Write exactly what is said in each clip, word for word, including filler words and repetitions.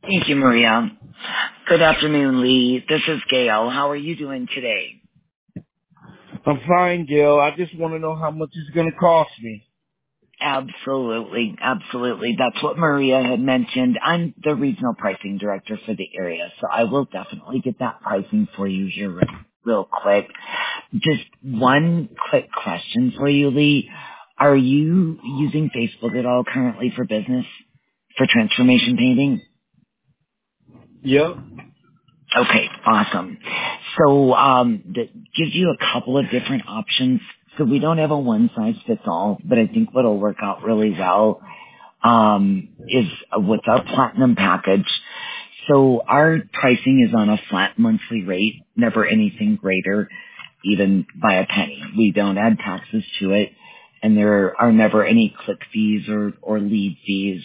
Thank you, Maria. Good afternoon, Lee. This is Gail. How are you doing today? I'm fine, Gail. I just want to know how much it's going to cost me. Absolutely, absolutely. That's what Maria had mentioned. I'm the regional pricing director for the area, so I will definitely get that pricing for you here real, real quick. Just one quick question for you, Lee. Are you using Facebook at all currently for business, for transformation painting? Yep. Okay, awesome. So um, that gives you a couple of different options. So we don't have a one-size-fits-all, but I think what'll work out really well um, is with our platinum package. So our pricing is on a flat monthly rate, never anything greater, even by a penny. We don't add taxes to it, and there are never any click fees or, or lead fees.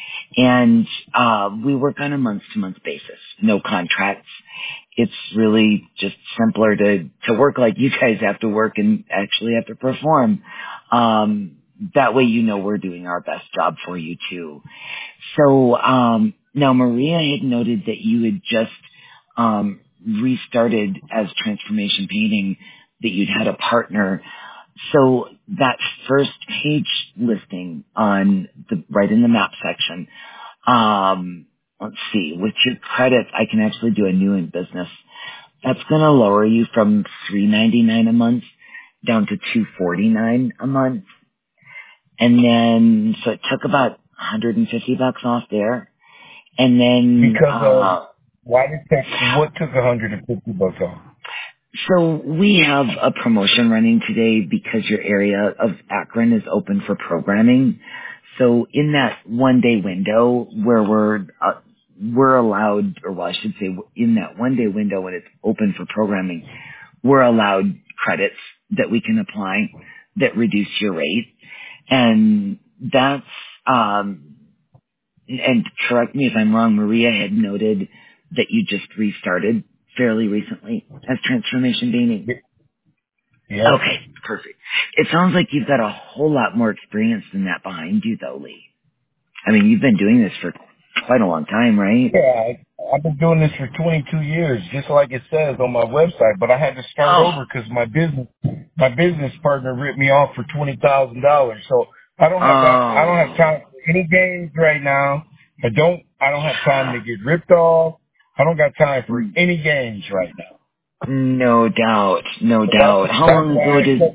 And uh, we work on a month-to-month basis, no contracts. It's really just simpler to, to work like you guys have to work and actually have to perform. Um, that way you know we're doing our best job for you too. So um, now Maria had noted that you had just um, restarted as Transformation Painting, that you'd had a partner. So that first page listing on the right in the map section, um, let's see, with your credits, I can actually do a new in business. That's going to lower you from three ninety-nine a month down to two forty-nine a month. And then, so it took about one hundred fifty bucks off there. And then, Because of uh, why did that? What took one hundred fifty bucks off? so we have a promotion running today because your area of Akron is open for programming. So in that one day window where we're, uh, we're allowed, or well, I should say in that one day window when it's open for programming, we're allowed credits that we can apply that reduce your rate. And that's, um, and correct me if I'm wrong, Maria had noted that you just restarted fairly recently as Transformation Painting. Yep. Okay, perfect. It sounds like you've got a whole lot more experience than that behind you, though, Lee. I mean, you've been doing this for quite a long time, right? Yeah, I, I've been doing this for twenty-two years, just like it says on my website. But I had to start Oh, over because my business, my business partner ripped me off for twenty thousand dollars. So I don't have that. I don't have oh, time for any games right now. I don't. I don't have time to get ripped off. I don't got time for any games right now. no doubt, no So that's doubt. How that's long why ago I did? said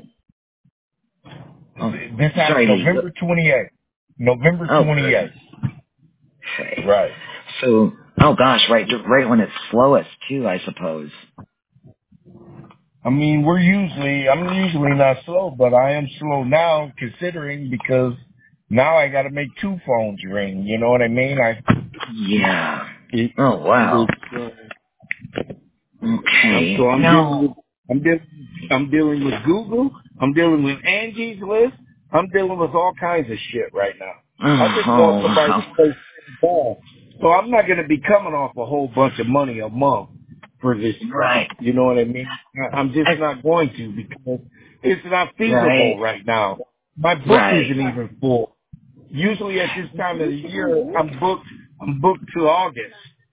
Oh, this happened sorry, Lee. November twenty-eighth. November Oh, twenty-eighth. goodness. Okay. Right. So, oh gosh, right, right when it's slowest too, I suppose. I mean, we're usually, I'm usually not slow, but I am slow now considering because now I got to make two phones ring. You know what I mean? I, Yeah. it, Oh wow. it's, uh, I'm, Okay. so I'm dealing with, Now. I'm dealing, I'm dealing with Google. I'm dealing with Angie's List. I'm dealing with all kinds of shit right now. I just want Oh somebody to wow. play ball. So I'm not going to be coming off a whole bunch of money a month for this stuff. Right. You know what I mean? I- I'm just I, not going to because it's not right. feasible right now. My book Right. isn't even full. Usually at this time of the year, I'm booked, I'm booked to August.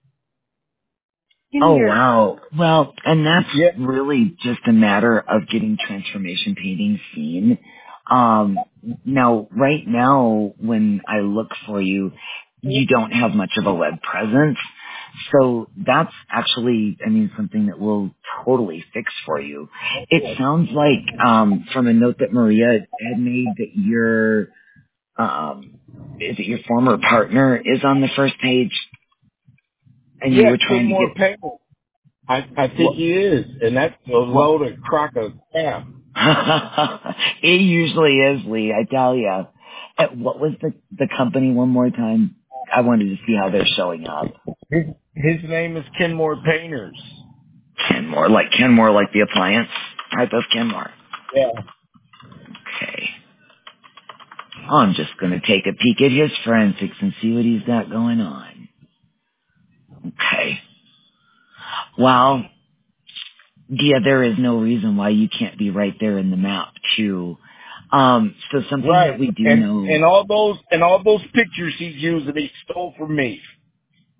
Oh wow. Well, and that's Yeah. really just a matter of getting transformation painting seen. Um, now, right now, when I look for you, you don't have much of a web presence. So that's actually, I mean, something that we'll totally fix for you. It sounds like, um, from a note that Maria had made that your, um, is it your former partner is on the first page and you Yeah, were trying to Kenmore get, Payne. I, I think what, he is, and that's a what, load of crock of crap. it usually is, Lee, I tell you. What was the, the company one more time? I wanted to see how they're showing up. His, his name is Kenmore Painters. Kenmore, like Kenmore, like the appliance type of Kenmore. Yeah. Okay. I'm just going to take a peek at his forensics and see what he's got going on. Okay. Well, yeah, there is no reason why you can't be right there in the map, too. Um, so something that Right. we do And know. and all those and all those pictures he's using, he stole from me.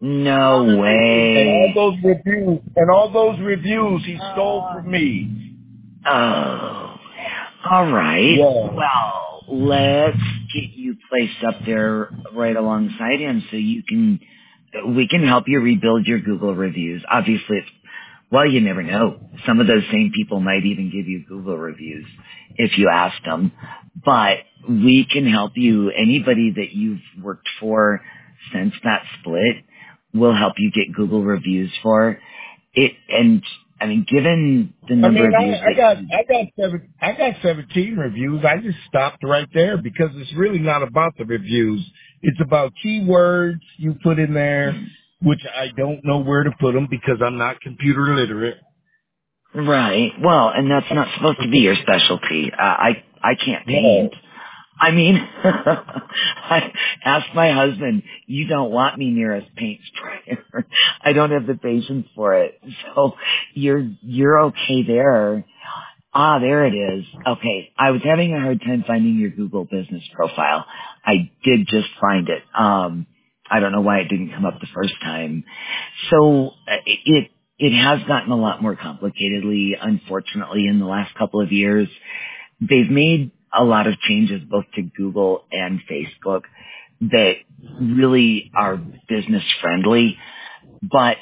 No And all way. those reviews, and all those reviews he stole from me. Oh. All right. Yeah. Well, let's get you placed up there right alongside him so you can, we can help you rebuild your Google reviews. Obviously, it's, well, you never know. Some of those same people might even give you Google reviews if you ask them. But we can help you. Anybody that you've worked for since that split, we'll help you get Google reviews for it. And I mean, given the I number mean, of I, views I that got, I got seven, I got seventeen reviews. I just stopped right there because it's really not about the reviews. It's about keywords you put in there, which I don't know where to put them because I'm not computer literate. right. Well, and that's not supposed to be your specialty. Uh, I I can't paint. No. I mean, I ask my husband. You don't want me near a paint sprayer. I don't have the patience for it. So you're you're okay there. Ah, there it is. Okay, I was having a hard time finding your Google business profile. I did just find it. Um, I don't know why it didn't come up the first time. So uh, it it has gotten a lot more complicatedly, unfortunately, in the last couple of years. They've made a lot of changes both to Google and Facebook that really are business friendly, but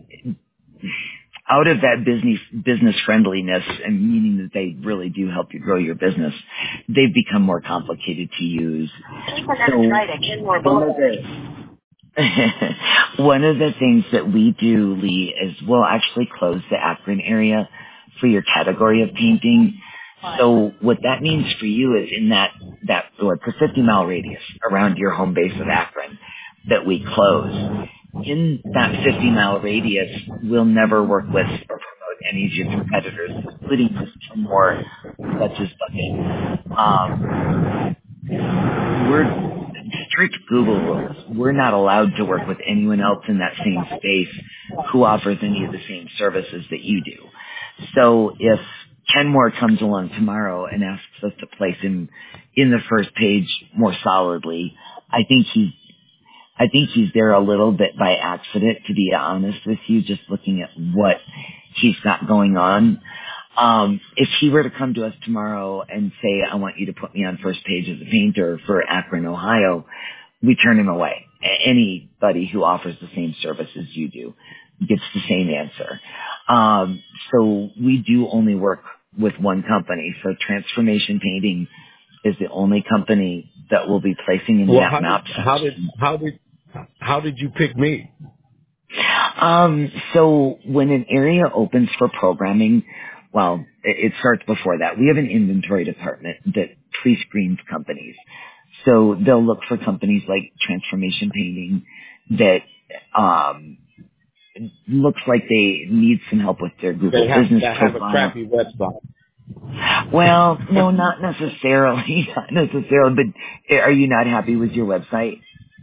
out of that business business friendliness and meaning that they really do help you grow your business, they've become more complicated to use. So one of the one of the things that we do, Lee, is we'll actually close the Akron area for your category of painting. So what that means for you is in that that or it's a fifty mile radius around your home base of Akron that we close. In that fifty mile radius, we'll never work with or promote any of your competitors, including just Kenmore, such as Bucket. Um, we're strict Google rules. We're not allowed to work with anyone else in that same space who offers any of the same services that you do. So if Kenmore comes along tomorrow and asks us to place him in the first page more solidly, I think he's I think he's there a little bit by accident, to be honest with you, just looking at what he's got going on. Um, if he were to come to us tomorrow and say, I want you to put me on first page as a painter for Akron, Ohio, we turn him away. A- Anybody who offers the same service as you do gets the same answer. Um, so we do only work with one company. So Transformation Painting is the only company that will be placing in Well, that how did, map how did, section. how did, how did you pick me? Um, so when an area opens for programming, well, it, it starts before that. We have an inventory department that pre-screens companies. So they'll look for companies like Transformation Painting that um, looks like they need some help with their Google They have, business that have a profile. crappy website. Well, no, not necessarily, not necessarily. But are you not happy with your website?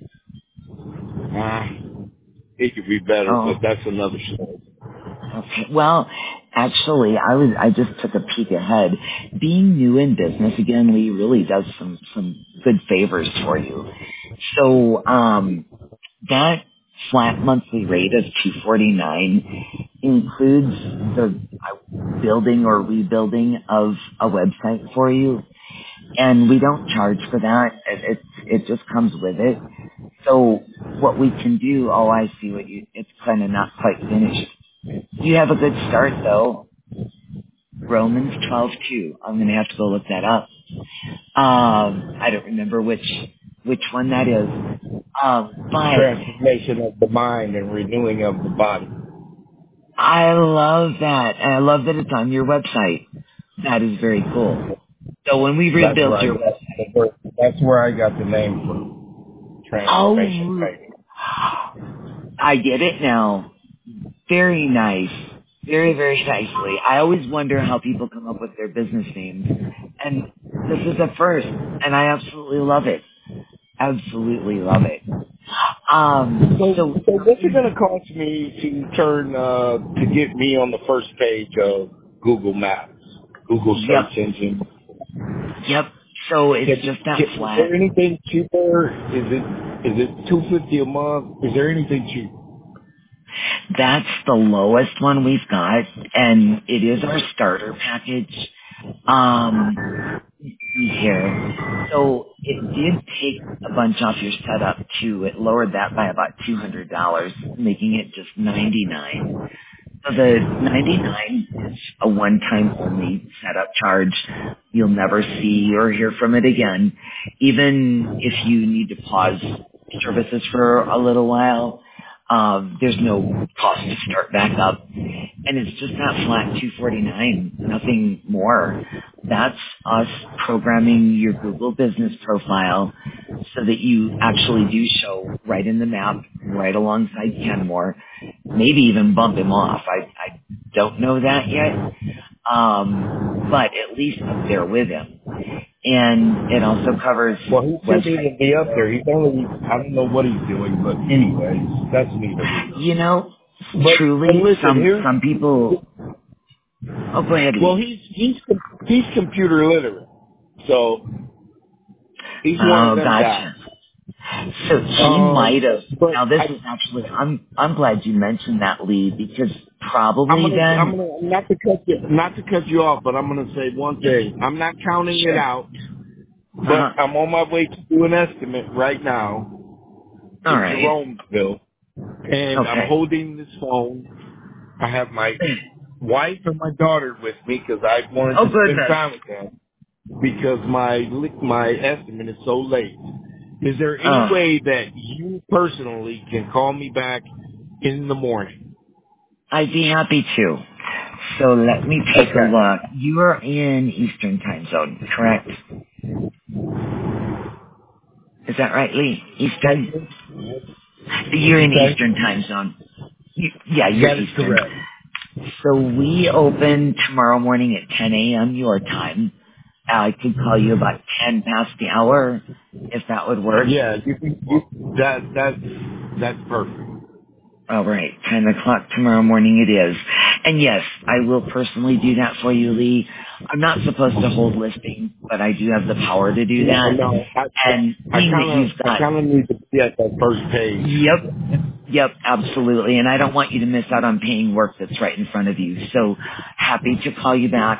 Ah, it could be better, but Oh. that's another story. Okay. Well, actually, I was I just took a peek ahead. Being new in business again, Lee, really does some some good favors for you. So um, that flat monthly rate of two forty nine includes the uh, building or rebuilding of a website for you, and we don't charge for that. It it, it just comes with it. So what we can do, oh, I see what you. It's kind of not quite finished. You have a good start, though. Romans twelve two. I'm going to have to go look that up. Um, I don't remember which which one that is. Um, but Transformation of the mind and renewing of the body. I love that. And I love that it's on your website. That is very cool. So when we That's where rebuild I your got website, the word, that's where I got the name from. Transformation oh, painting. I get it now. Very nice. Very, very nicely. I always wonder how people come up with their business names. And this is a first. And I absolutely love it. Absolutely love it. Um, So, so, so what's it going to cost me to turn, uh, to get me on the first page of Google Maps, Google yep, search engine? yep. So it's Can, just that can, is flat. there anything cheaper? Is it, is it two fifty a month? Is there anything cheap? That's the lowest one we've got, and it is our starter package. Um, let's see here. So it did take a bunch off your setup too. It lowered that by about two hundred dollars, making it just ninety-nine dollars. So the ninety-nine is a one-time only setup charge. You'll never see or hear from it again. Even if you need to pause services for a little while, um, there's no cost to start back up. And it's just that flat two forty-nine, nothing more. That's us programming your Google business profile so that you actually do show right in the map, right alongside Kenmore, maybe even bump him off. I, I don't know that yet, um, but at least up there with him. And it also covers Well, he shouldn't website. even be up there. He's only, I don't know what he's doing, but anyways, that's neither. You know, But, truly, but listen, some here's, some people. Oh, go ahead, well, Lee. he's, he's, he's computer literate. So, he's one of Oh, them guys. gotcha. So he Um, might have. but Now, this I, is actually. I'm I'm glad you mentioned that, Lee, because I'm probably gonna, I'm then. gonna, not to cut you, not to cut you off, but I'm gonna say one thing. I'm not counting it Sure. out, Uh but huh. I'm on my way to do an estimate right now All in right. Jeromeville, and I'm Okay. holding this phone. I have my wife and my daughter with me because I wanted Oh to spend goodness. time with them because my li- my estimate is so late. Is there any Oh, way that you personally can call me back in the morning? I'd be happy to. So let me take a Okay. look. You are in Eastern Time Zone, correct? Is that right, Lee? Eastern? You're in Okay. Eastern Time Zone. You, yeah, you're That is Eastern. correct. So we open tomorrow morning at ten a.m. your time. I could call you about ten past the hour, if that would work. Yeah, you can. You, that that's that's perfect. All right, ten o'clock tomorrow morning it is. And yes, I will personally do that for you, Lee. I'm not supposed to hold listings, but I do have the power to do No, that. no. I And I being that kind you've of I got, kind of need to be at that first page. yep, Yep, absolutely. And I don't want you to miss out on paying work that's right in front of you. So happy to call you back.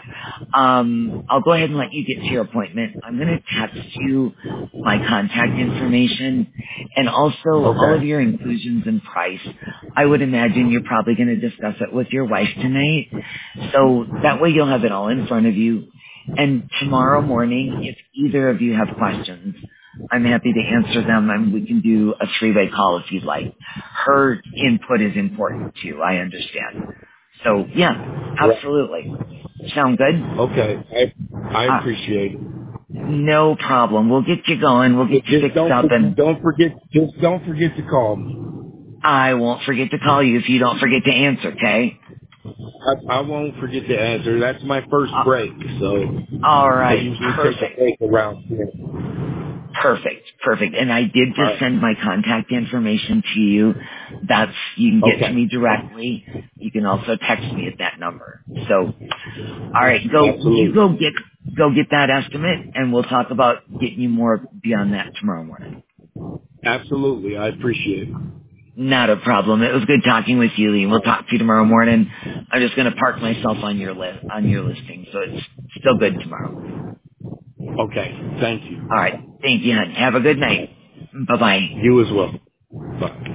Um, I'll go ahead and let you get to your appointment. I'm going to text you my contact information and also all of Okay. your inclusions and price. I would imagine you're probably going to discuss it with your wife tonight. So that way you'll have it all in front of you. And tomorrow morning, if either of you have questions, I'm happy to answer them, and we can do a three-way call if you'd like. Her input is important too, I understand. So, yeah, Right. absolutely. Sound good? Okay. I I Uh, appreciate it. no problem. We'll get you going. We'll get But you just fixed don't up, for- and don't forget just don't forget to call me. I won't forget to call you if you don't forget to answer, okay? I, I won't forget to answer. That's my first Uh, break, so all I right. usually take a Perfect. break around here. Perfect, perfect. And I did All just right. send my contact information to you. That's, you can get to Okay. me directly. You can also text me at that number. So, all right, go, you Absolutely. go get, go get that estimate and we'll talk about getting you more beyond that tomorrow morning. Absolutely. I appreciate it. Not a problem. It was good talking with you, Lee. We'll talk to you tomorrow morning. I'm just going to park myself on your list, on your listing. So it's still good tomorrow. Okay. Thank you. All right. Thank you, hon. Have a good night. Bye bye. You as well. Bye.